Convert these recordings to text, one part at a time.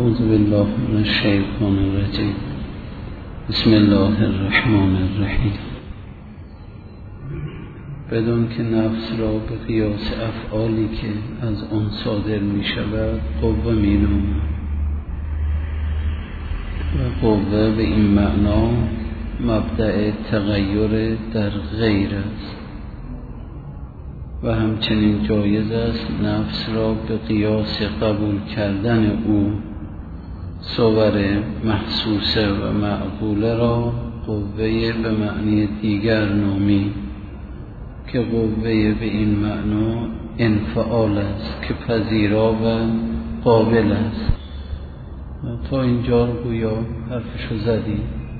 اعوذ بالله من الشیطان الرجیم. بسم الله الرحمن الرحیم. بدون که نفس را به قیاس افعالی که از آن صادر می شود قوه می نامد و قوه به این معنا مبدأ تغییر در غیر است و همچنین جایز است نفس را به قیاس قبول کردن او صور محسوسه و معقوله را قوه به معنی دیگر نامی که قوه به این معنا انفعال است که پذیرا و قابل است. تا اینجا گویا حرفشو زدیم.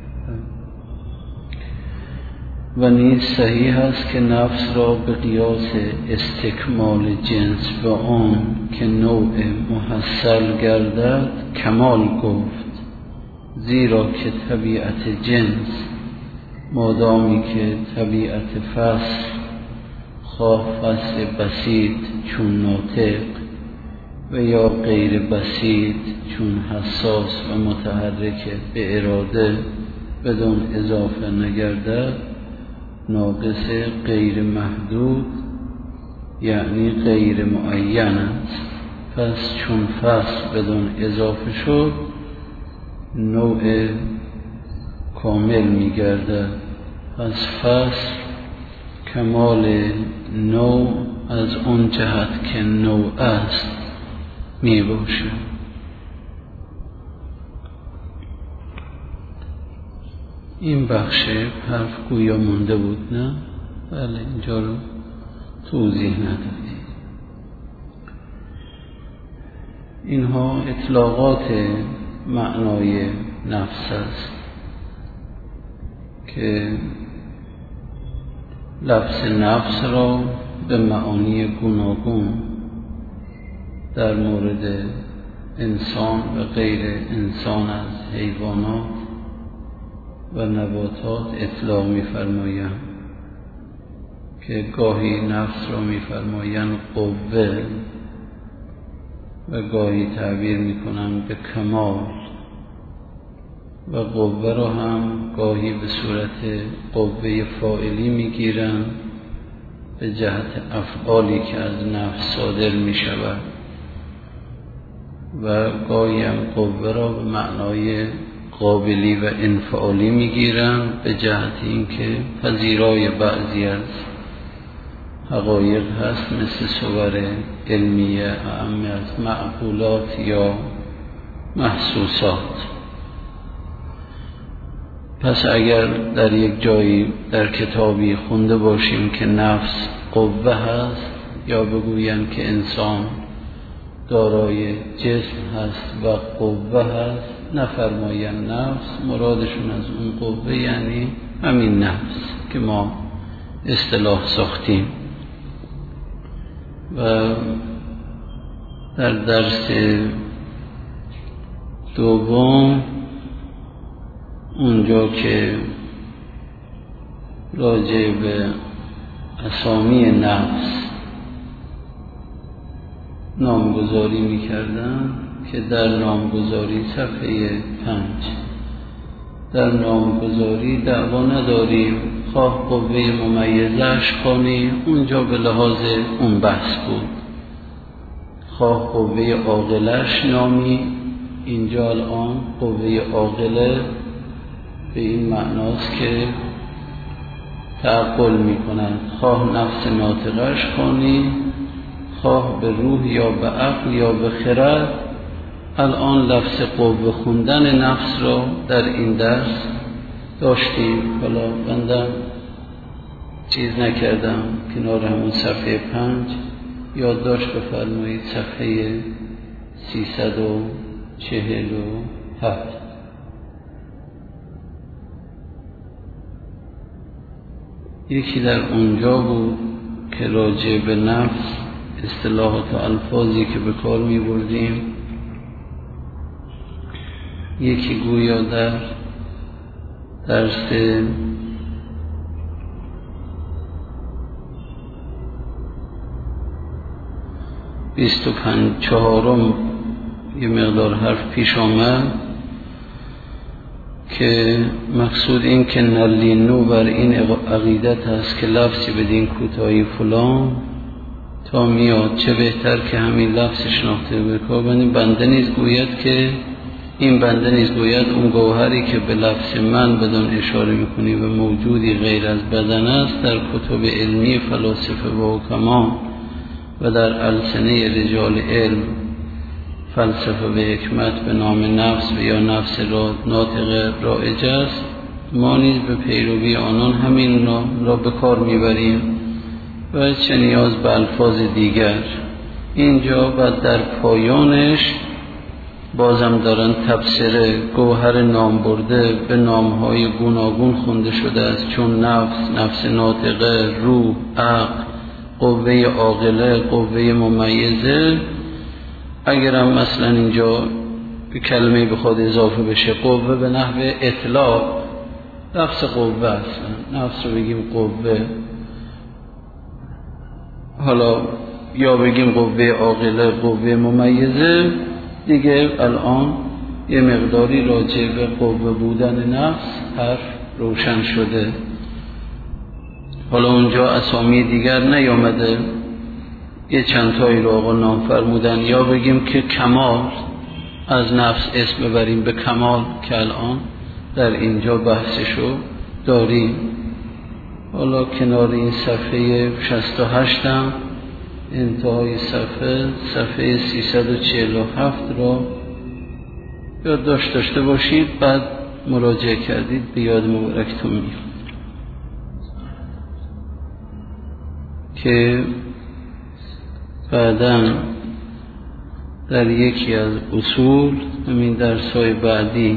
و نیز صحیح است که نفس را به قیاس استکمال جنس به آن که نوع محصل گردد کمال گفت، زیرا که طبیعت جنس مادامی که طبیعت فصل خواه فصل بسیط چون ناطق و یا غیر بسیط چون حساس و متحرک به اراده بدون اضافه نگردد، ناقص غیر محدود یعنی غیر معین است. پس چون فصل بدون اضافه شد نوع کامل می گردد. پس فصل کمال نوع از اون جهت که نوع است می باشد. این بخش حرف گویا مونده بود نه؟ بله، اینجا رو توضیح ندادی. اینها اطلاقات معنای نفس است که لفظ نفس را به معانی گوناگون در مورد انسان و غیر انسان از حیوانات و نباتات اطلاق می‌فرمایند که گاهی نفس را می‌فرمایند قوه و گاهی تعبیر می‌کنند به کمال و قوه را هم گاهی به صورت قوه فاعلی می‌گیرند به جهت افعالی که از نفس صادر می‌شود و گاهی هم قوه را به معنای قابلی و انفعالی میگیرند به جهت اینکه پذیرای بعضی از حقایق هست مثل صور علمیه اعم از معقولات یا محسوسات. پس اگر در یک جایی در کتابی خونده باشیم که نفس قوه هست یا بگویند که انسان دارای جسم هست و قوه هست، نفرمایند نفس، مرادشون از اون قوه یعنی همین نفس که ما اصطلاح ساختیم. و در درس دوم اونجا که راجع به اسامی نفس نامگذاری می‌کردن که در نامگذاری صفحه 5 در نامگذاری دعوا نداریم، خواه قوه ممیزش کنی اونجا به لحاظ اون بحث بود، خواه قوه عاقلش نامی اینجا الان قوه عاقله به این معناست که تعقل می‌کند، خواه نفس ناطقش کنی خواه به روح یا به عقل یا به خرد. الان لفظ قوه خوندن نفس را در این درس داشتیم. حالا بندم چیز نکردم کنار همون صفحه 5 یادداشت بفرمایید، صفحه 347 یکی در اونجا بود که راجع به نفس اصطلاحات و الفاظی که به کار می بردیم، یکی گویا در درس 24 یه مقدار حرف پیش آمد که مقصود این که نلینو بر این عقیدت هست که لفظی بدین کوتاهی فلان تا میاد، چه بهتر که همین لفظ شناخته بکار بنده نیز گوید که این بنده نیز گوید اون گوهری که به لفظ من بدان اشاره میکنی و موجودی غیر از بدن است در کتب علمی فلاسفه و حکما و در السنه رجال علم فلسفه و حکمت به نام نفس و یا نفس ناطقه رایج است. ما نیز به پیروی آنان همین را به کار میبریم و چه نیاز به الفاظ دیگر. اینجا بعد در پایانش بازم دارن تفسیر گوهر نام برده به نامهای گوناگون خونده شده است، چون نفس، نفس ناطقه، روح، عقل، قوه عاقله، قوه ممیزه. اگرم مثلا اینجا کلمه به خود اضافه بشه قوه به نحو اطلاق، نفس قوه است، نفس رو بگیم قوه، حالا یا بگیم قوه عاقله، قوه ممیزه دیگه. الان یه مقداری راجع به قوه بودن نفس حرف روشن شده. حالا اونجا اسامی دیگر نیامده، یه چند تایی رو آقا نام فرمودن، یا بگیم که کمال از نفس اسم ببریم به کمال که الان در اینجا بحثشو داریم. حالا کنار این صفحه 68 هم انتهای صفحه 347 را یادداشت داشته باشید، بعد مراجعه کردید به یاد مبارکتون میاد که بعداً در یکی از اصول همین درس‌های بعدی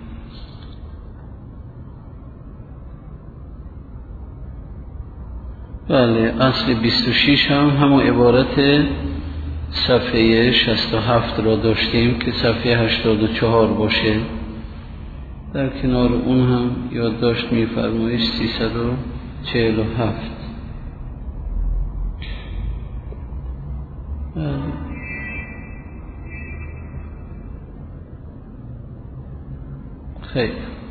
بله اصل 26 هم همون عبارت صفحه 67 را داشتیم که صفحه 84 باشه. در کنار اون هم یادداشت می‌فرمایید 347. خیلی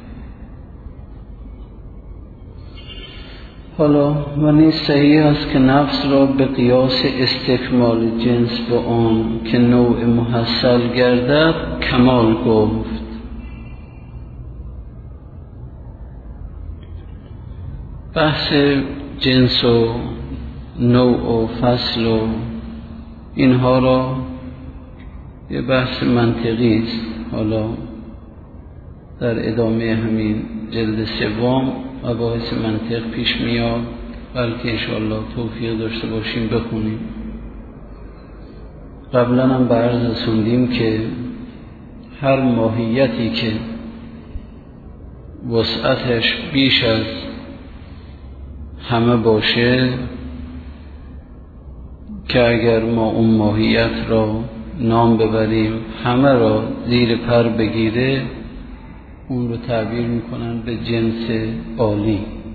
حالا ولی صحیح است که نفس را به قیاس استکمال جنس با آن که نوع محصل گردد کمال گفت. بحث جنس و نوع و فصل و اینها را یه بحث منطقی است. حالا در ادامه همین جلد سوم مباحث منطق پیش میاد، بلکه انشاءالله توفیق داشته باشیم بخونیم. قبلا هم به عرض رسوندیم که هر ماهیتی که وسعتش بیش از همه باشه، که اگر ما اون ماهیت را نام ببریم همه را زیر پر بگیره، اون رو تعبیر میکنن به جنس عالی.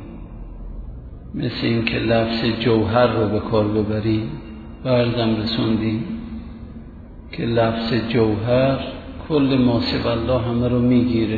مثل این که لفظ جوهر رو به کار ببریم، برزم رسوندیم که لفظ جوهر کل ما سوی الله همه رو میگیره.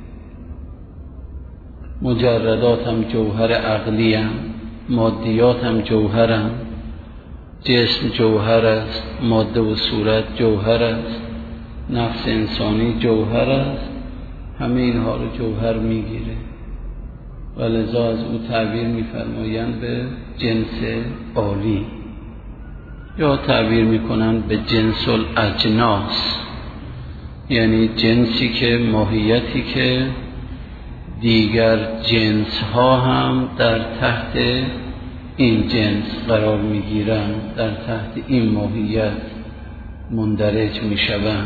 مجردات هم جوهر عقلی هم، مادیات هم جوهر هم، جسم جوهر است، ماده و صورت جوهر است، نفس انسانی جوهر است، همه اینها رو جوهر میگیره و لذا از او تعبیر میفرمایند به جنس عالی، یا تعبیر میکنن به جنس الاجناس، یعنی جنسی که ماهیتی که دیگر جنس ها هم در تحت این جنس قرار میگیرن، در تحت این ماهیت مندرج میشون.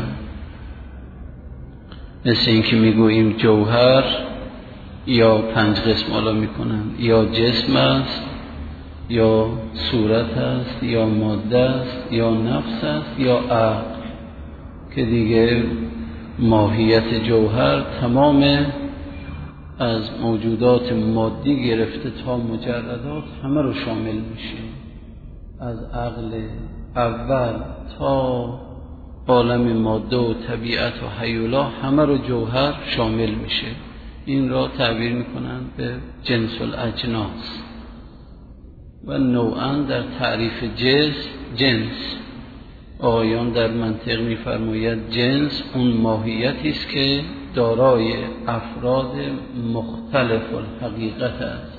مثل این که میگوییم جوهر یا 5 قسم حالا میکنن، یا جسم است، یا صورت است، یا ماده است، یا نفس است، یا عقل، که دیگه ماهیت جوهر تمام از موجودات مادی گرفته تا مجردات همه رو شامل میشه، از عقل اول تا عالم ماده و طبیعت و هیولا همه رو جوهر شامل میشه. این را تعبیر میکنن به جنس الاجناس. و نوعا در تعریف جنس آقایان در منطق میفرماید جنس اون ماهیتی است که دارای افراد مختلف الحقیقت است.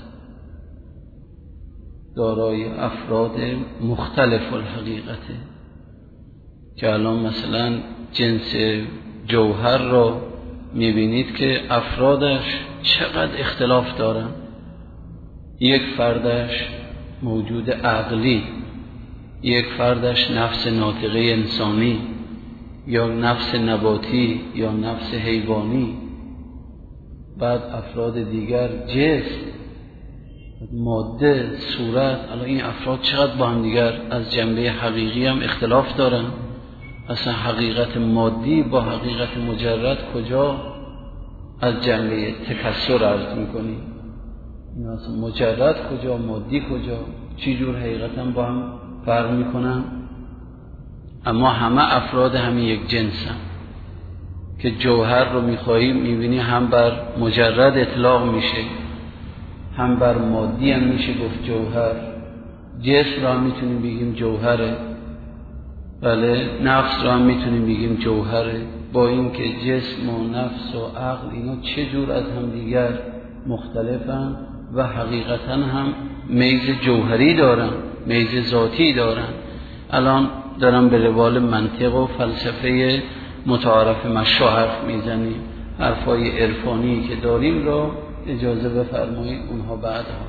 دارای افراد مختلف الحقیقته که الان مثلا جنس جوهر را میبینید که افرادش چقدر اختلاف دارن. یک فردش موجود عقلی، یک فردش نفس ناطقه انسانی یا نفس نباتی یا نفس حیوانی، بعد افراد دیگر جسم، ماده، صورت. الان این افراد چقدر با هم دیگر از جنبه حقیقی هم اختلاف دارن. اصلا حقیقت مادی با حقیقت مجرد کجا از جنبه تکثر عرض میکنی؟ اصلا مجرد کجا، مادی کجا، چی جور حقیقتا با هم فرق میکنن؟ اما همه افراد همین یک جنس هم که جوهر رو میخواهی میبینی هم بر مجرد اطلاق میشه، هم بر مادی هم میشه گفت جوهر. جسم را هم میتونیم بگیم جوهره، بله. نفس را هم میتونیم بگیم جوهره. با اینکه جسم و نفس و عقل اینا چه جور از هم دیگر مختلفن و حقیقتا هم میز جوهری دارن، میز ذاتی دارن. الان دارم به روال منطق و فلسفه متعارف مشروع حرف میزنیم. حرفای عرفانی که داریم را اجازه بفرمایید اونها بعدها.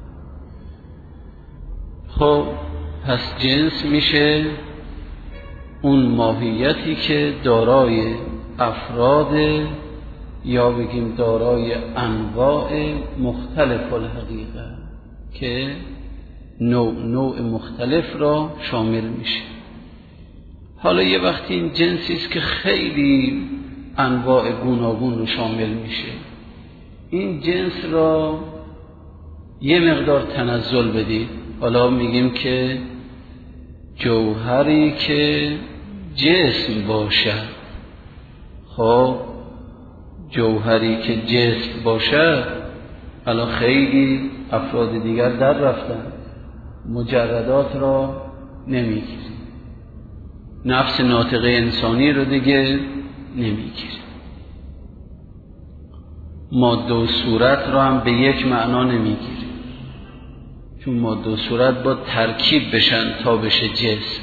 خب پس جنس میشه اون ماهیتی که دارای افراد یا بگیم دارای انواع مختلف الحقیقه که نوع مختلف را شامل میشه. حالا یه وقتی این جنسی است که خیلی انواع گوناگون رو شامل میشه. این جنس را یه مقدار تنزل بدید. حالا میگیم که جوهری که جسم باشد. خب جوهری که جسم باشد، الان خیلی افراد دیگر در رفتن، مجردات را نمیگیریم، نفس ناطقه انسانی رو دیگه نمیگیریم، ماده و صورت را هم به یک معنا نمیگیریم، چون ماده و صورت با ترکیب بشن تا بشه جسم.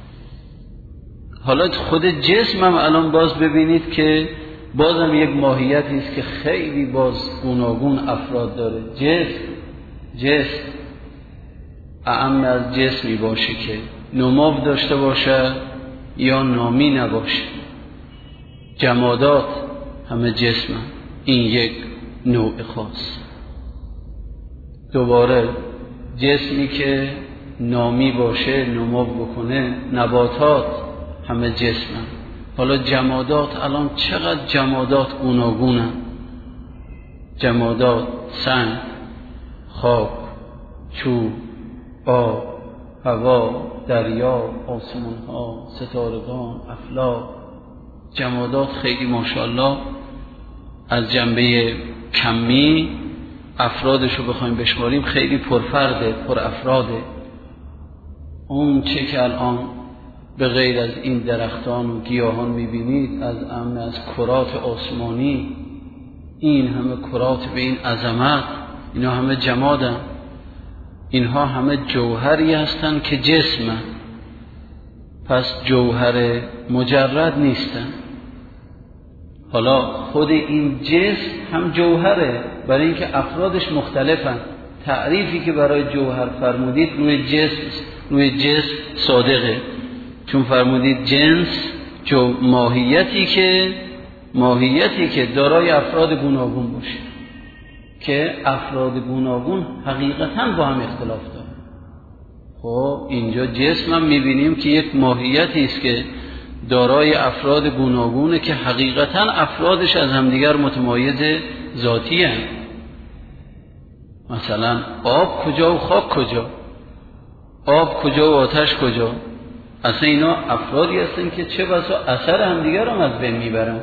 حالا خود جسم هم الان باز ببینید که بازم یک ماهیتی است که خیلی باز گوناگون افراد داره. جسم اعم از جسمی باشه که نماب داشته باشه یا نامی نباشه. جمادات همه جسم هم. این یک نوع خاص. دوباره جسمی که نامی باشه، نماب بکنه، نباتات همه جسم هم. حالا جمادات، الان چقدر جمادات گوناگونن. جمادات سنگ، خاک، چوب، آب، هوا، دریا، آسمان ها، ستارگان، افلاک. جمادات خیلی ماشاءالله از جنبه کمی افرادش رو بخوایم بشماریم خیلی پرفرده، پر افراده. اون چه که الان به غیر از این درختان و گیاهان میبینید، از امن از کرات آسمانی، این همه کرات به این عظمت، اینا همه جمادن. اینها همه جوهری هستند که جسمن. پس جوهر مجرد نیستن. حالا خود این جسم هم جوهره، برای اینکه افرادش مختلفن. تعریفی که برای جوهر فرمودید روی جسم صادقه، چون فرمودید جنس ماهیتی که دارای افراد گوناگون باشه، که افراد گوناگون حقیقتا با هم اختلاف دارن. خب اینجا جسم هم میبینیم که یک ماهیتی است که دارای افراد گوناگونه که حقیقتا افرادش از همدیگر متمایز ذاتی هستند. مثلا آب کجا و خاک کجا، آب کجا و آتش کجا، اصلا اینا افرادی هستن که چه بسا اثر همدیگر هم از بین میبرن.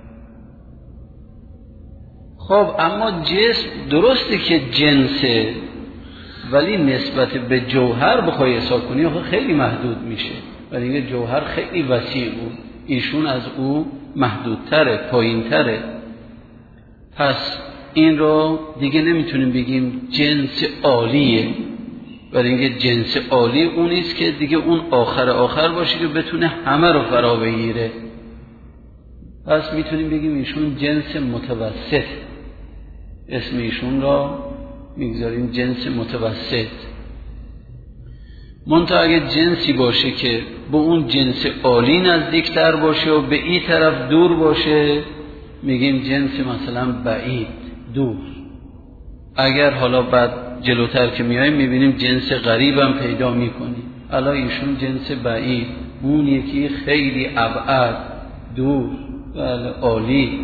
خب اما جسم درسته که جنسه، ولی نسبت به جوهر بخوای حساب کنی خیلی محدود میشه، ولی اینکه جوهر خیلی وسیع بود، ایشون از او محدودتره، پایینتره. پس این رو دیگه نمیتونیم بگیم جنس عالیه، ولی اینکه جنس عالی اون نیست که دیگه اون آخر باشه که بتونه همه رو فرا بگیره. پس میتونیم بگیم ایشون جنس متوسط، اسم ایشون را میگذاریم جنس متوسط. منتها اگه جنسی باشه که به اون جنس عالی نزدیکتر باشه و به این طرف دور باشه، میگیم جنس مثلا بعید، دور. اگر حالا بعد جلوتر که میایم میبینیم جنس غریب هم پیدا میکنیم. الان ایشون جنس بعید، اون یکی خیلی ابعد، دور، بله عالی،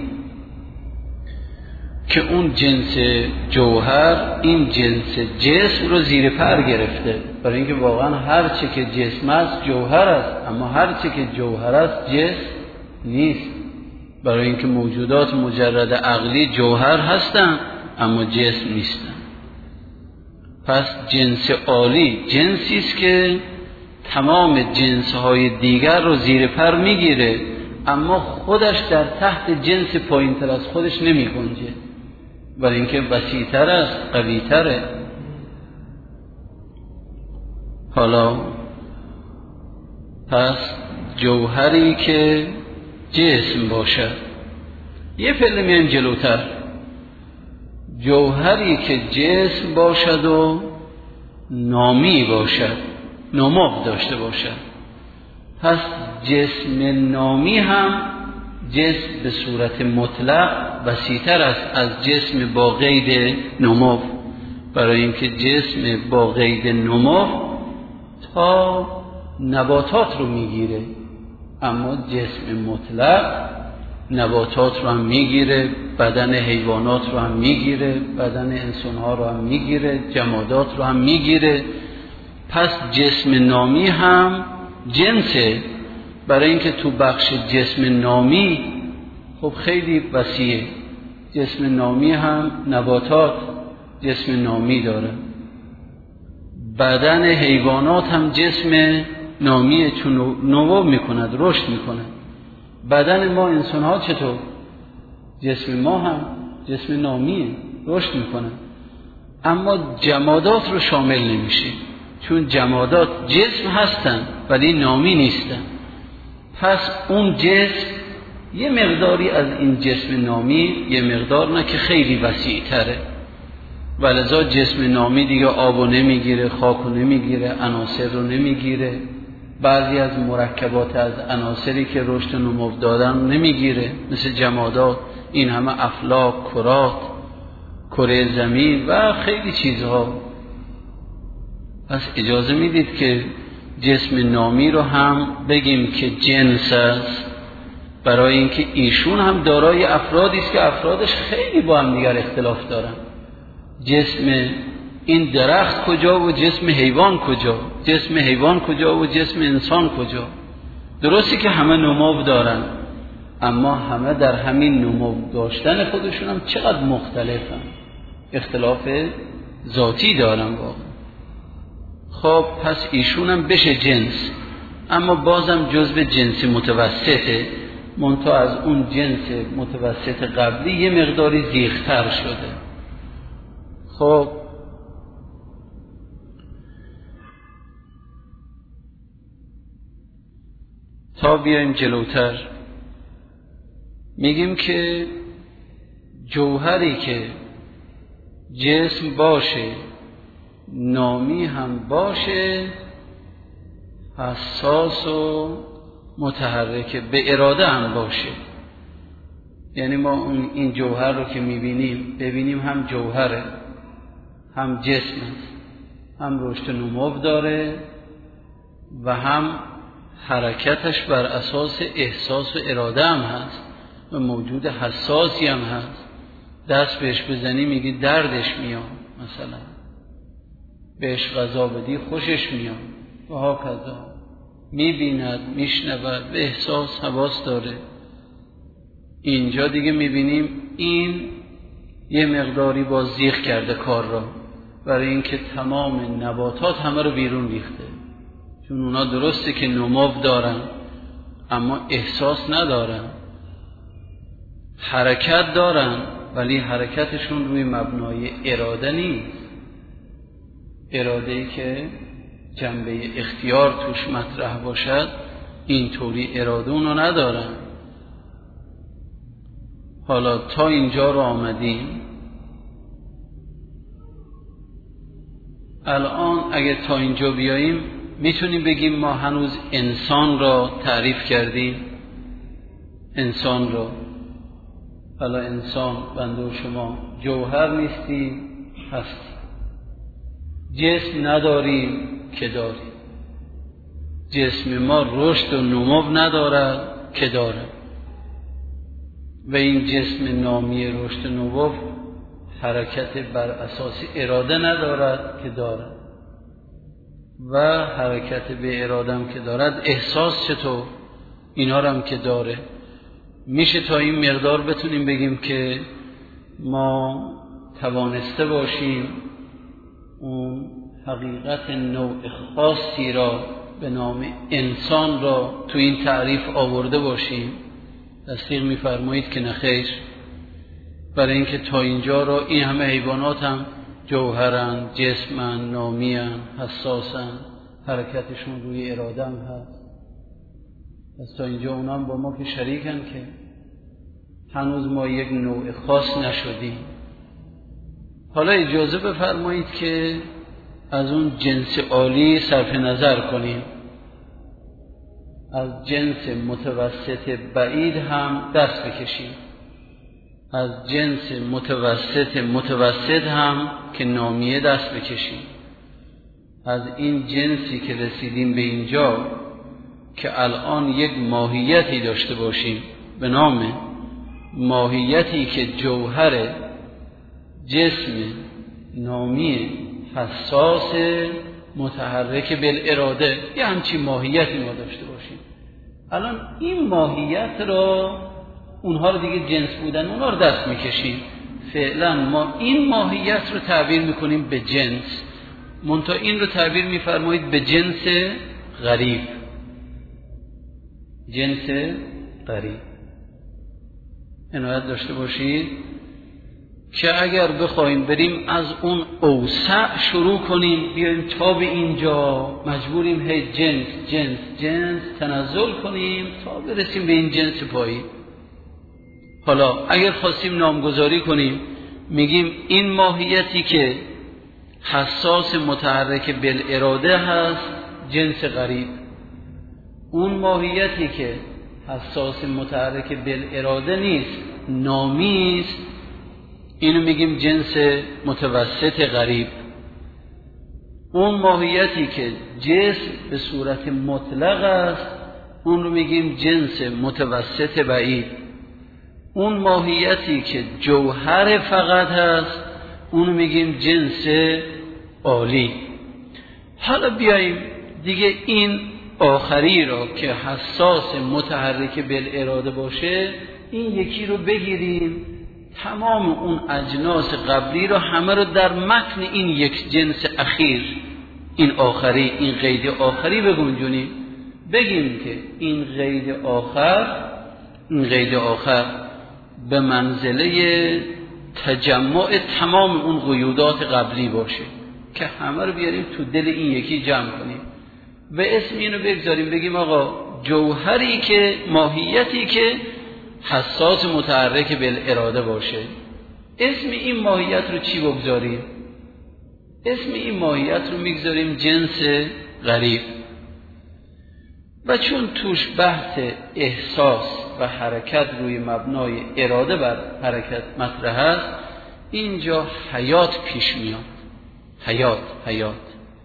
که اون جنس جوهر این جنس جسم رو زیر پر گرفته. برای اینکه واقعا هر چه که جسم است جوهر است، اما هر چه که جوهر است جسم نیست. برای اینکه موجودات مجرد عقلی جوهر هستند اما جسم نیستند. پس جنس عالی جنسی است که تمام جنس‌های دیگر رو زیر پر میگیره، اما خودش در تحت جنس پایین‌تر از خودش نمی‌گنجه، برای اینکه وسیع‌تر است، قوی‌تره. حالا پس جوهری که جسم باشد، یه پله میایم جلوتر، جوهری که جسم باشد و نامی باشد، نمو داشته باشد. پس جسم نامی هم جسم به صورت مطلق وسیع‌تر است از جسم با قید نمو، برای اینکه جسم با قید نمو تا نباتات رو میگیره، اما جسم مطلق نباتات رو هم میگیره، بدن حیوانات رو هم میگیره، بدن انسان‌ها رو هم میگیره، جمادات رو هم میگیره. پس جسم نامی هم جنسه، برای اینکه تو بخش جسم نامی خب خیلی وسیعه. جسم نامی هم نباتات جسم نامی داره، بدن حیوانات هم جسم نامیه، چون نمو میکند، رشد میکند. بدن ما انسان ها چطور؟ جسم ما هم جسم نامیه، رشد میکنه. اما جمادات رو شامل نمیشه، چون جمادات جسم هستن ولی نامی نیستن. پس اون جسم یه مقداری از این جسم نامی، یه مقدار نه که خیلی وسیع تره، ولذا جسم نامی دیگه آبو نمیگیره، خاکو نمیگیره، عناصر رو نمیگیره، بعضی از مرکبات از عناصری که رشد و نمو دادن نمیگیره، مثل جمادات، این همه افلاک، کرات، کره زمین و خیلی چیزها. پس اجازه میدید که جسم نامی رو هم بگیم که جنس است، برای اینکه ایشون هم دارای افرادی است که افرادش خیلی با هم دیگر اختلاف دارن. جسم این درخت کجا و جسم حیوان کجا، جسم حیوان کجا و جسم انسان کجا. درسته که همه نمو دارن، اما همه در همین نمو داشتن خودشون هم چقدر مختلفن، اختلاف ذاتی دارن واقعا. خب پس ایشون هم بشه جنس، اما بازم جزء جنس متوسطه، منتها از اون جنس متوسط قبلی یه مقداری زیغ‌تر شده. خب تا بیایم جلوتر میگیم که جوهری که جسم باشه، نامی هم باشه، حساس و متحرک، به اراده هم باشه. یعنی ما این جوهر رو که میبینیم ببینیم هم جوهره، هم جسم است، هم رشد و نمو داره و هم حرکتش بر اساس احساس و اراده هم هست و موجود حساسی هم هست. دست بهش بزنی میگی دردش میاد، مثلا بهش غذا بدی خوشش میاد و ها کذا. میبیند، میشنود، به احساس حواس داره. اینجا دیگه میبینیم این یه مقداری با زیغ کرده کار را، برای اینکه تمام نباتات همه رو بیرون ریخته، چون اونا درسته که نمو دارن اما احساس ندارن، حرکت دارن ولی حرکتشون روی مبنای اراده نیست. اراده‌ای که جنبه اختیار توش مطرح باشد اینطوری اراده اونو ندارن. حالا تا اینجا رو آمدیم. الان اگه تا اینجا بیاییم میتونیم بگیم ما هنوز انسان را تعریف کردیم. انسان را، حالا انسان بنده و شما جوهر نیستیم، هستیم. جسم نداریم که داریم. جسم ما رشد و نمو ندارد که دارد. و این جسم نامی رشد و نمو حرکت بر اساس اراده ندارد که دارد. و حرکت به اراده هم که دارد، احساس چطور؟ اینا رو هم که داره. میشه تا این مقدار بتونیم بگیم که ما توانسته باشیم اون حقیقت نوع خاصی را به نام انسان را تو این تعریف آورده باشیم. تصدیق می‌فرمایید که نخیر، برای اینکه تا اینجا را این همه حیوانات هم جوهرن، جسمن، نامی‌ان، حساسن، حرکتشون روی اراده هم هست. پس تا اینجا اونا هم با ما که شریکن که هنوز ما یک نوع خاص نشدیم. حالا اجازه بفرمایید که از اون جنس عالی صرف نظر کنیم. از جنس متوسط بعید هم دست بکشیم. از جنس متوسط هم که نامیه دست بکشیم. از این جنسی که رسیدیم به اینجا که الان یک ماهیتی داشته باشیم به نام ماهیتی که جوهر جسم نامی حساس متحرک بالاراده، یه همچین ماهیتی ما داشته باشیم. الان این ماهیت را، اونها رو دیگه جنس بودن اونها رو دست میکشیم. فعلا ما این ماهیت رو تعبیر میکنیم به جنس، منتها این رو تعبیر میفرمایید به جنس غریب. جنس غریب عنایت داشته باشید که اگر بخوایم بریم از اون اوسع شروع کنیم بیایم تا به اینجا، مجبوریم هی جنس تنزل کنیم تا برسیم به این جنس پایی. حالا اگر خواستیم نامگذاری کنیم میگیم این ماهیتی که حساس متحرک بالاراده هست جنس غریب، اون ماهیتی که حساس متحرک بالاراده نیست نامی است، اینو میگیم جنس متوسط غریب. اون ماهیتی که جسم به صورت مطلق است اون رو میگیم جنس متوسط بعید. اون ماهیتی که جوهر فقط هست اون رو میگیم جنس عالی. حالا بیاییم دیگه این آخری را که حساس متحرک بالاراده باشه این یکی رو بگیریم، تمام اون اجناس قبلی رو همه رو در متن این یک جنس اخیر، این آخری، این قید آخری بگنجونیم. بگیم که این قید آخر به منزله تجمع تمام اون قیودات قبلی باشه که همه رو بیاریم تو دل این یکی جمع کنیم و اسم اینو بگذاریم، بگیم آقا جوهری که ماهیتی که حساس متحرک بالاراده باشه. اسم این ماهیت رو چی بگذاریم؟ اسم این ماهیت رو میگذاریم جنس غریب. و چون توش بحث احساس و حرکت روی مبنای اراده بر حرکت مطرح است، اینجا حیات پیش میاد. حیات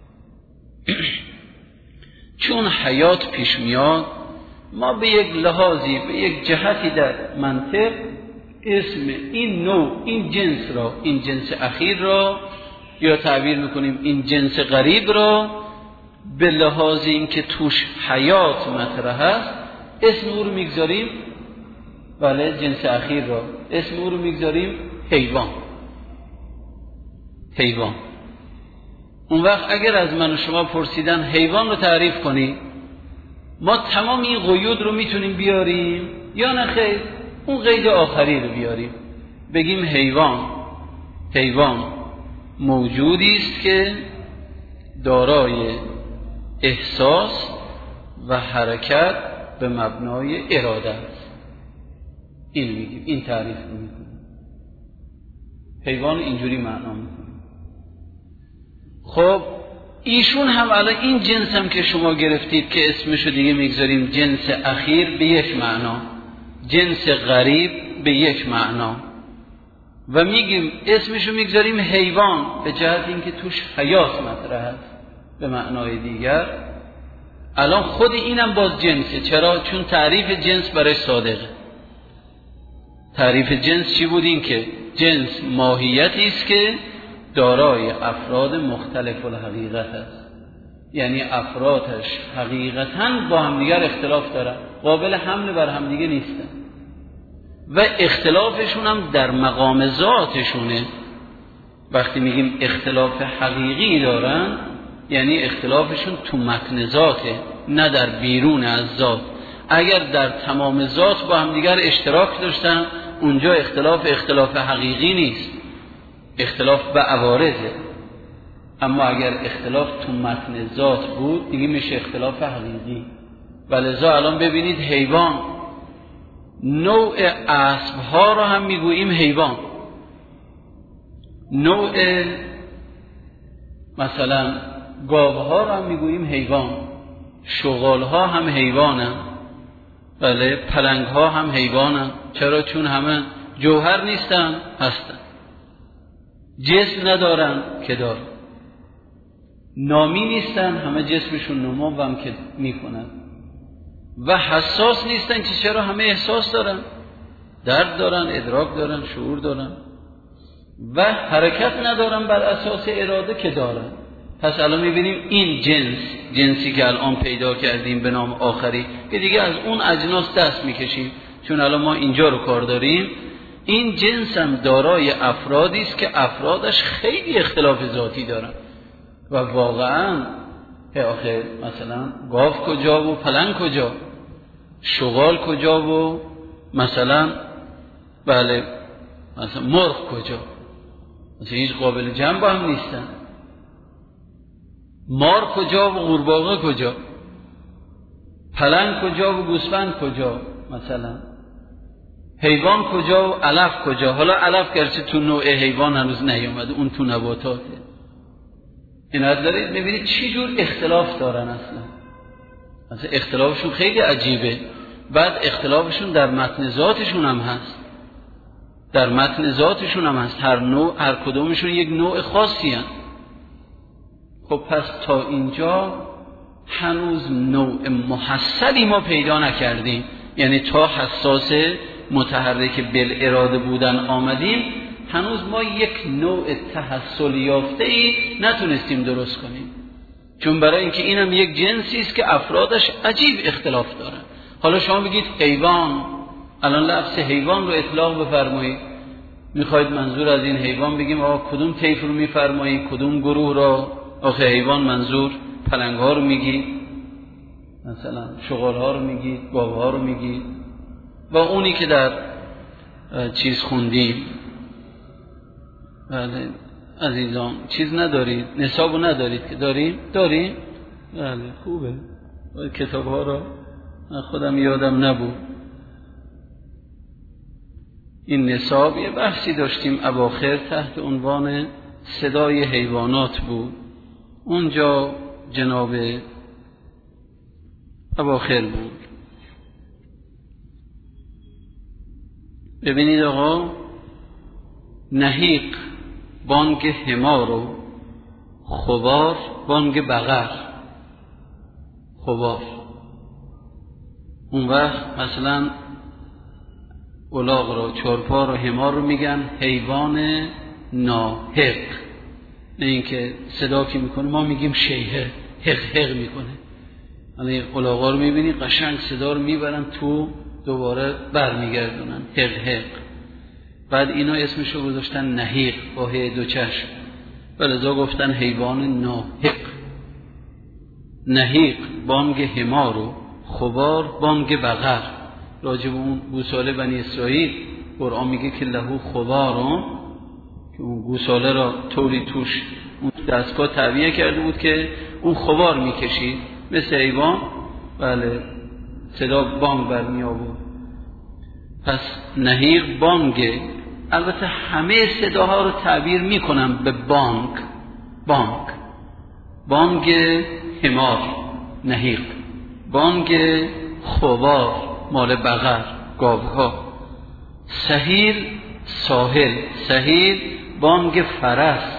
چون حیات پیش میاد ما به یک لحاظی، به یک جهتی در منطق اسم این نوع، این جنس را، این جنس اخیر را، یا تعبیر میکنیم این جنس غریب را به لحاظ این که توش حیات مطرح است اسم او رو میگذاریم بله جنس اخیر را، اسم او رو میگذاریم حیوان. اون وقت اگر از من و شما پرسیدن حیوان رو تعریف کنی، ما تمام این قیود رو میتونیم بیاریم یا نه خیر؟ اون قید آخری رو بیاریم، بگیم حیوان موجودی است که دارای احساس و حرکت به مبنای اراده است. این میگیم، این تعریف رو میکنیم. حیوان اینجوری معنا میکنه. خب ایشون هم الان این جنس هم که شما گرفتید که اسمشو دیگه میگذاریم جنس اخیر به یک معنا، جنس غریب به یک معنا، و میگیم اسمشو میگذاریم حیوان به جهت اینکه توش حیات مطرح است به معنای دیگر. الان خود اینم باز جنسه. چرا؟ چون تعریف جنس برای صادقه. تعریف جنس چی بود؟ این که جنس ماهیتی است که دارای افراد مختلف الحقیقت است، یعنی افرادش حقیقتاً با همدیگر اختلاف دارن، قابل حمل بر همدیگه نیستن و اختلافشون هم در مقام ذاتشونه. وقتی میگیم اختلاف حقیقی دارن یعنی اختلافشون تو متن ذاته، نه در بیرون از ذات. اگر در تمام ذات با همدیگر اشتراک داشتن اونجا اختلاف حقیقی نیست، اختلاف به عوارضه. اما اگر اختلاف تو متن ذات بود دیگه میشه اختلاف حقیقی. ولذا الان ببینید حیوان، نوع اسب ها رو هم میگوییم حیوان، نوع مثلا گاو ها رو هم میگوییم حیوان، شغال ها هم حیوانن، بله پلنگ ها هم حیوانن. چرا؟ چون همه جوهر نیستن، هستن. جسم ندارن که دارن، نامی نیستن، همه جسمشون نمو هم که میکنن، و حساس نیستن که چرا همه احساس دارن، درد دارن، ادراک دارن، شعور دارن، و حرکت ندارن بر اساس اراده که دارن. پس الان میبینیم این جنسی که الان پیدا کردیم به نام آخری که دیگه از اون اجناس دست میکشیم، چون الان ما اینجا رو کار داریم. این جنس هم دارای افرادی است که افرادش خیلی اختلاف ذاتی دارن و واقعا آخه مثلا گاو کجا و پلنگ کجا، شغال کجا و مثلا بله مثلا مرغ کجا، مثلا هیچ قابل جمع با هم نیستن. مار کجا و قورباغه کجا، پلنگ کجا و گوسفند کجا، مثلا حیوان کجا و علف کجا. حالا علف گرچه تو نوع حیوان هنوز نیومده، اون تو نباتاته. اینا دارید ببینید چی جور اختلاف دارن اصلا اختلافشون خیلی عجیبه. بعد اختلافشون در متن ذاتشون هم هست، هر نوع، هر کدومشون یک نوع خاصی هست. خب پس تا اینجا هنوز نوع محصلی ما پیدا نکردیم، یعنی تا حساس متحرک بالاراده بودن آمدیم هنوز ما یک نوع تحصل یافته‌ای نتونستیم درست کنیم، چون برای اینکه اینم یک جنسی است که افرادش عجیب اختلاف دارن. حالا شما بگید حیوان، الان لفظ حیوان رو اطلاق بفرمایید، میخواید منظور از این حیوان بگیم آقا کدوم طیف رو میفرمایید، کدوم گروه رو؟ آخه حیوان منظور پلنگ ها رو میگید، مثلا شغال ها رو میگید، گاو ها رو میگید، و اونی که در چیز خوندیم. بله عزیزان چیز ندارید، نصابو ندارید که داریم؟ بله خوبه، کتاب ها رو خودم یادم نبود. این نصاب یه بحثی داشتیم اواخر تحت عنوان صدای حیوانات بود، اونجا جناب اواخر بود. ببینید آقا، نهیق بانگ حمار و خبار بانگ بقر. خبار اون وقت مثلا الاغ رو، چرپا رو، حمار رو میگن حیوان ناهق، نه اینکه صدا که میکنه ما میگیم شیهه، حق حق میکنه. یعنی الاغا رو میبینی قشنگ صدا رو میبرن تو، دوباره برمیگردونن، حق حق. بعد اینا اسمشو گذاشتن نهیق با هی دو چشم، ولذا گفتن حیوان ناهق. نهیق بانگ حمار و خبار بانگ بقر. راجب اون گوساله بنی اسرائیل قرآن میگه که لهو خبارون، که اون گوساله را طوری توش اون دستگاه تعبیه کرده بود که اون خبار میکشید مثل حیوان، بله صدا بانگ برمی آورد. پس نهیق بانگ. البته همه صداها رو تعبیر میکنم به بانگ. بانگ حمار نهیق، بانگ خبار مال بقر گاوها. سهیل ساحل، سهیل بانگ فرس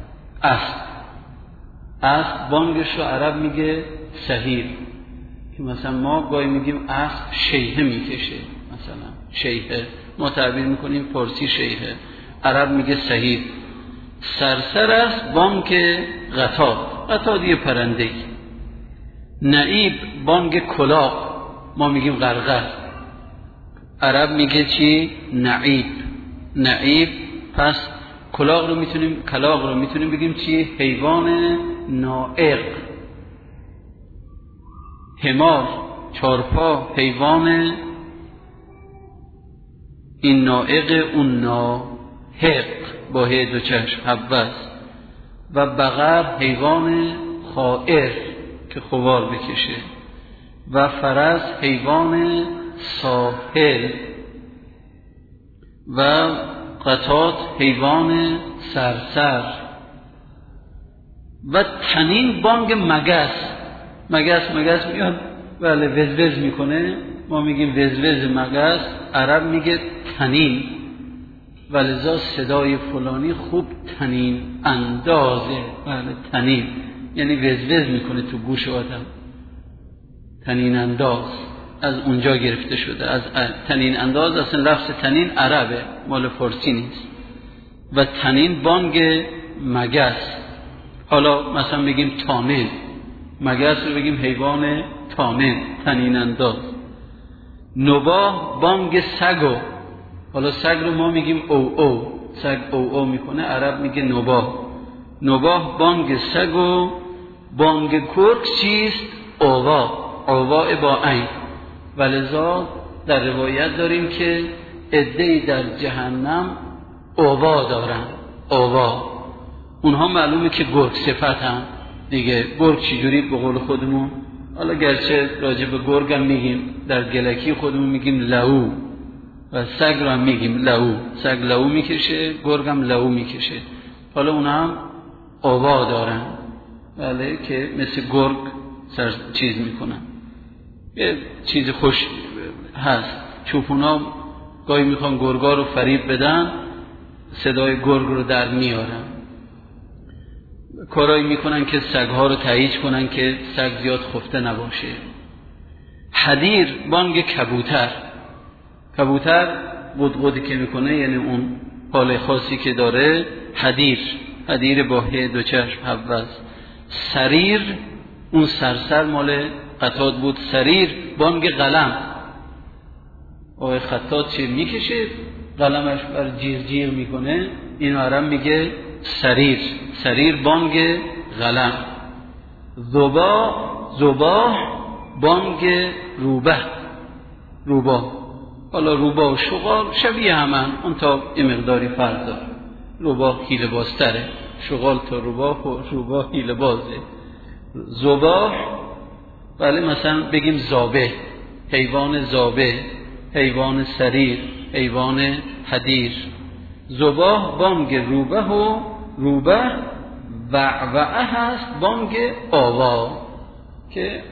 اسب بانگش رو عرب میگه سهیل، که مثلا ما گاهی میگیم اسب شیهه میکشه، مثلا شیهه ما تعبیر میکنیم فارسی شیهه، عرب میگه سهیل. سرسر است بانگ قطاد یه پرنده. نعیب بانگ کلاغ، ما میگیم غرغر، عرب میگه چی؟ نعیب. پس کلاغ رو میتونیم بگیم چی؟ حیوان نائق. حمار چارپا حیوان این نائق، اون ناحق با هی دو چشم حبس. و بقر حیوان خائر که خوار بکشه. و فرس حیوان ساحل. و قطات حیوان سرسر. و تنین بانگ مگس میاد، بله وزوز میکنه، ما میگیم وزوز مگس، عرب میگه تنین. ولذا صدای فلانی خوب تنین اندازه، بله تنین یعنی وزوز میکنه تو گوش آدم. تنین انداز از اونجا گرفته شده، از تنین انداز. اصلا لفظ تنین عربه، مال فارسی نیست. و تنین بانگ مگس. حالا مثلا بگیم تامن، مگس رو بگیم حیوان تامن، تنین انداز. نباه بانگ سگو، حالا سگ رو ما میگیم او، سگ او میکنه، عرب میگه نباه بانگ سگو. بانگ کرک چیست؟ اووا با عین. ولذا در روایت داریم که عده‌ای در جهنم اووا دارن، اونها معلومه که گرگ صفت هم دیگه. گرگ چجوری به قول خودمون، حالا گرچه راجع به گرگ هم میگیم، در گلکی خودمون میگیم لهو، و سگ رو هم میگیم لهو. سگ لهو میکشه، گرگ هم لهو میکشه. حالا اونها هم اووا دارن، بله، که مثل گرگ چیز میکنن. یه چیز خوش هست، چوپونا گاهی میخوان گرگا رو فریب بدن، صدای گرگ رو در میارن. کارایی میکنن که سگها رو تهیج کنن که سگ زیاد خفته نباشه. حدیر بانگ کبوتر قدقدی که میکنه، یعنی اون حال خاصی که داره. حدیر با هی دو چشم حوض. سریر اون سرسر مال قطاد بود. سریر بانگ قلم، آقای خطاط چه میکشه قلمش بر جیر میکنه، این عرب میگه سریر بانگ قلم. ذباح بانگ روباه. حالا روباه و شغال شبیه همن، اون تا یه مقداری فرق داره. روباه حیله بازتره، شغال تا روباه حیله بازه. ذباح، بله مثلا بگیم زابه، حیوان سریر، حیوان حدیر. ذباح بانگ روبه. وعوعه هست بانگ آوا، که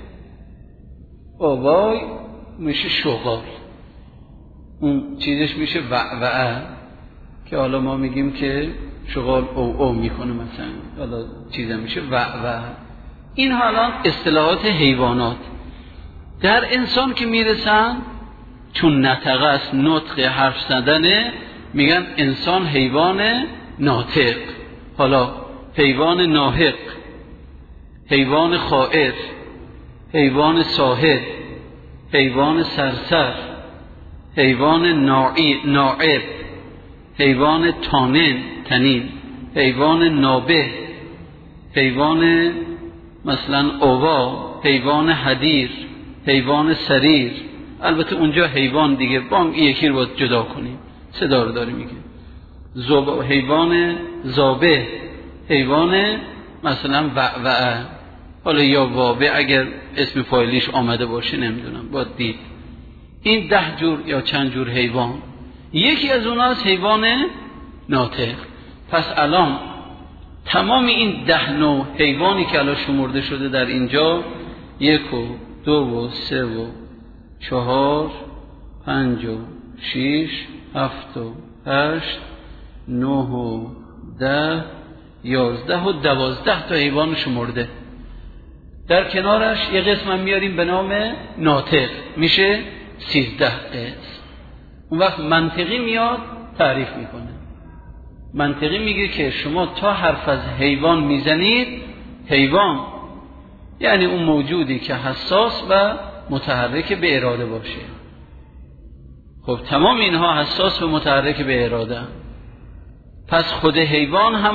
آوای میشه شغال، اون چیزش میشه وعوعه، که حالا ما میگیم که شغال او میکنه مثلا، حالا چیزم میشه وعوعه. این حالا اصطلاحات حیوانات. در انسان که میرسن، چون نطقه است، نطق حرف زدنه، میگن انسان حیوان ناطق. حالا حیوان ناحق، حیوان خائف، حیوان ساحر، حیوان سرسر، حیوان ناعب، حیوان تنین، حیوان نابه، حیوان مثلا اووا، حیوان حدیر، حیوان سریر. البته اونجا حیوان دیگه بام یکی رو باید جدا کنیم، صدا رو داره میگه. حیوان زابه، حیوان مثلا وعوعه، حالا یا وابه اگر اسم فاعلیش آمده باشه نمیدونم، باید دید. این 10 جور یا چند جور حیوان، یکی از اوناست حیوان ناطق. پس الان تمام این 10 نوع حیوانی که الان شمرده شده در اینجا، 1 و 2 و 3 و 4 5 و 6 7 و 8 9 و 10 11 و 12 تا حیوان شمرده. در کنارش یه قسم هم میاریم به نام ناطق، میشه 13 قسم. اون وقت منطقی میاد تعریف میکنه. منطقی میگه که شما تا حرف از حیوان میزنید، حیوان یعنی اون موجودی که حساس و متحرک به اراده باشه. خب تمام اینها حساس و متحرک به اراده، پس خود حیوان هم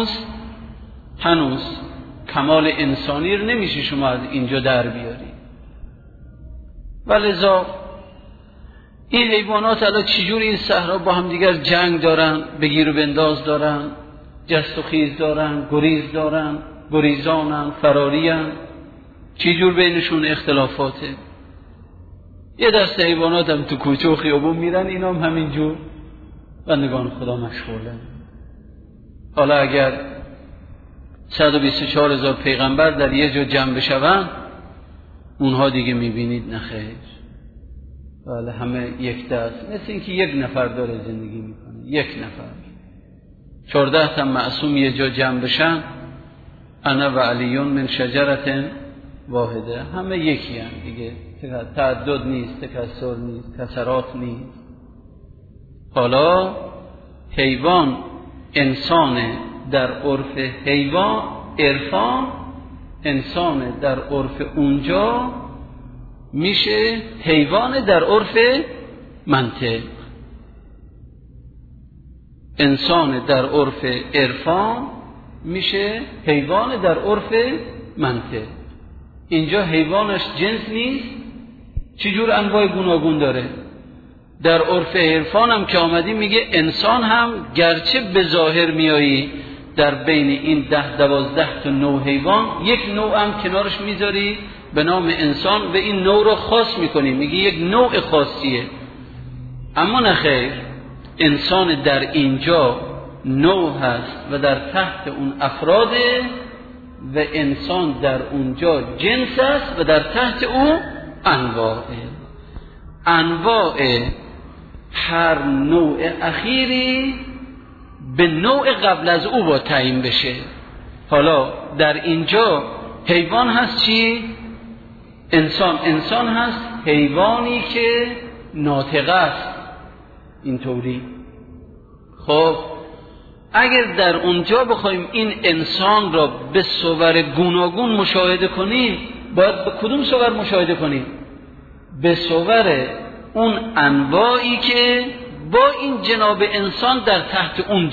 هنوز کمال انسانی رو نمیشه شما از اینجا در بیاری. ولذا این حیوانات الان چجور این صحرا با هم دیگر جنگ دارن، بگیر و بنداز دارن، جست و خیز دارن، گریز دارن، گریزانن، فرارین، چجور بینشون اختلافاته. یه دست حیوانات هم تو کوچه و خیابون میرن، اینا هم همینجور بندگان خدا مشغولن. حالا اگر 124,000 پیغمبر در یه جا جمع بشون، اونها دیگه میبینید نخیر، بله همه یک دست، مثل اینکه یک نفر داره زندگی میکنه، یک نفر. 14 تا معصوم یه جا جمع بشن، انا و علیون من شجرة واحده، همه یکی هم دیگه، تعدد نیست، تکسر نیست، کسرات نیست. حالا حیوان انسان در عرف حیوان، عرفان انسان در عرف اونجا میشه حیوان در عرف منطق. انسان در عرف عرفان میشه حیوان در عرف منطق. اینجا حیوانش جنس نیست، چجور انواع گوناگون داره. در عرف عرفان هم که آمدی میگه انسان هم گرچه به ظاهر میایی در بین این 10-12 تا نوع حیوان، یک نوع هم کنارش میذاری به نام انسان و این نوع رو خاص میکنی، میگی یک نوع خاصیه. اما نخیر، انسان در اینجا نوع هست و در تحت اون افراده، و انسان در اونجا جنس است و در تحت او انواع هر نوع اخیری به نوع قبل از او با تعیین بشه. حالا در اینجا حیوان هست چی؟ انسان هست حیوانی که ناطق است، اینطوری. خب اگر در اونجا بخوایم این انسان را به صور گوناگون مشاهده کنیم، باید به کدوم صور مشاهده کنیم؟ به صور اون انواعی که با این جناب انسان در تحت اون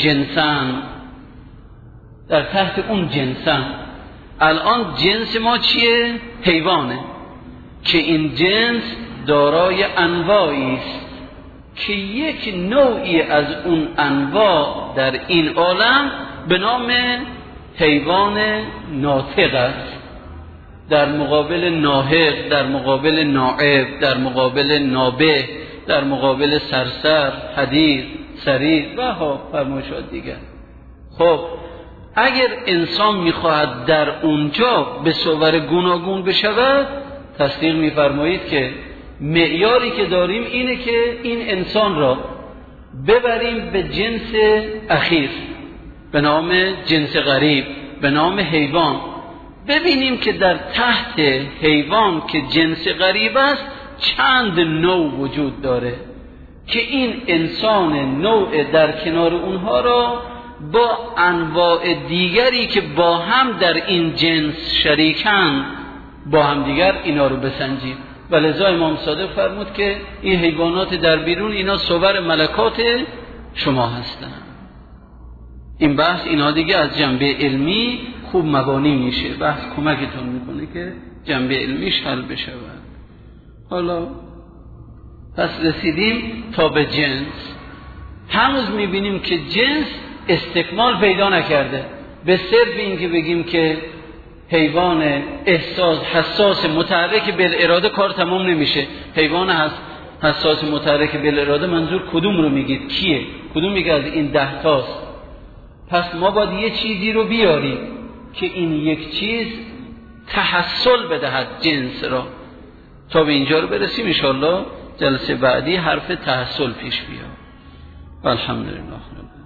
جنسن. الان جنس ما چیه؟ حیوانه، که این جنس دارای انواعی است که یک نوعی از اون انواع در این عالم به نام حیوان ناطق است، در مقابل ناحق، در مقابل ناعب، در مقابل نابه، در مقابل سرسر، حدیر، سریر و ها فرمایشات دیگر. خب اگر انسان میخواهد در اونجا به صور گوناگون بشود، تصدیق میفرمایید که معیاری که داریم اینه که این انسان را ببریم به جنس اخیر به نام جنس غریب، به نام حیوان، ببینیم که در تحت حیوان که جنس غریب است چند نوع وجود داره، که این انسان نوع در کنار اونها را با انواع دیگری که با هم در این جنس شریکن با هم دیگر اینا رو بسنجیم. و لذا امام صادق فرمود که این حیوانات در بیرون اینا صور ملکات شما هستن. این بحث اینا دیگه از جنبه علمی خوب مبانی میشه، بحث کمکتون میکنه که جنبه علمیش حل بشه. حالا پس رسیدیم تا به جنس. هنوز میبینیم که جنس استکمال پیدا نکرده. به صرف این که بگیم که حیوان حساس متحرک بالاراده کار تمام نمیشه. حیوان حساس متحرک بالاراده منظور کدوم رو میگید؟ کیه؟ کدوم میگه از این 10 تاست؟ پس ما باید یه چیزی رو بیاریم که این یک چیز تحصل بدهد جنس را. تا به اینجا رو برسیم انشاءالله جلسه بعدی حرف تحصل پیش بیاد. الحمدلله.